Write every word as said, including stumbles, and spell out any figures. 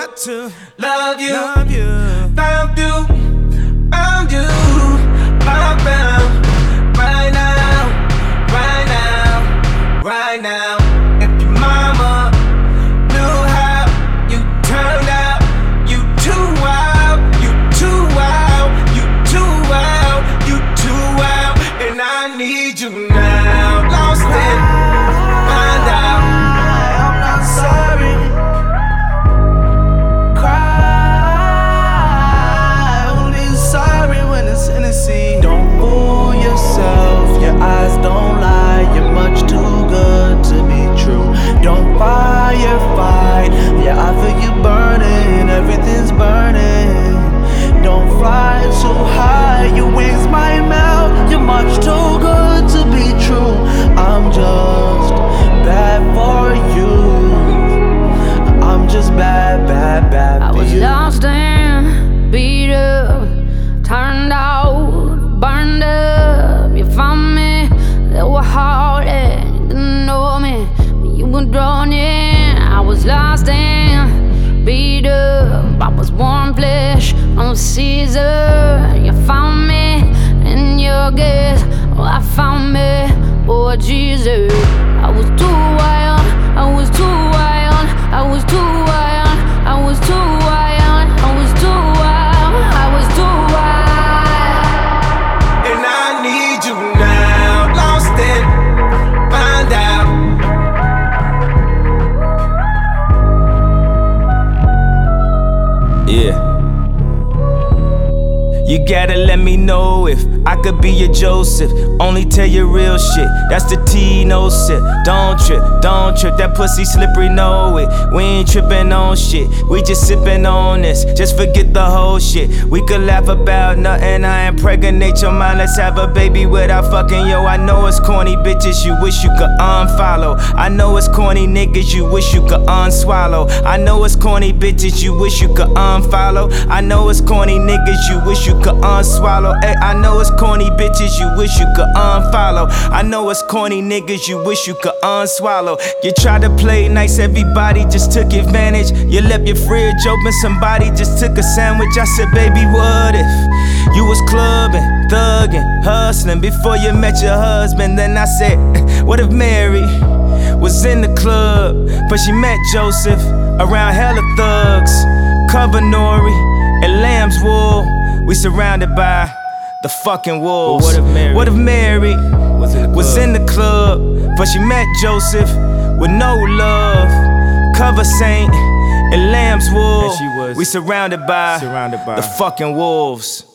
to love you, love you. found you, found you, found, found, right now, right now, right now. If your mama knew how you turned out, you too wild, you too wild, you too wild, you too wild, and I need you now. Lost it, find out. I'm not sorry. Don't fool yourself, your eyes don't lie. You're much too good to be true. Don't firefight, yeah, I feel you burning. Everything's burning. Don't fly too high, your wings might melt. You're much too good to be true. I'm just bad for you. I'm just bad, bad, bad for I was you. lost and beat up, turned out, burned up. You found me, they were hard and you didn't know me, but you were drawn in. I was lost and beat up, I was warm flesh on Caesar. You found me in your gaze, oh I found me, oh Jesus. I was too wild, I was too wild, I was too wild, I was too wild, I was too wild, I was too wild. And I need you now, lost it, find out. Yeah. You gotta let me know if I could be your Joseph. Only tell you real shit. That's the T, no sip. Don't trip, don't trip. That pussy slippery, know it. We ain't tripping on shit. We just sipping on this. Just forget the whole shit. We could laugh about nothing. I impregnate your mind. Let's have a baby without fucking. Yo, I know it's corny bitches you wish you could unfollow. I know it's corny niggas you wish you could unswallow. I know it's corny bitches you wish you could unfollow. I know it's corny niggas you wish you could unswallow. Ay, I know it's corny bitches you wish you could unfollow. I know it's corny niggas you wish you could unswallow. You tried to play nice, everybody just took advantage. You left your fridge open, somebody just took a sandwich. I said, baby, what if you was clubbing, thugging, hustling before you met your husband? Then I said, what if Mary was in the club, but she met Joseph around hella thugs, cover Nori and lamb's wool. We surrounded by the fucking wolves. But what if Mary, what if Mary was in the club, was in the club, but she met Joseph with no love, cover saint and lamb's wool. And she was we surrounded by, surrounded by the fucking wolves.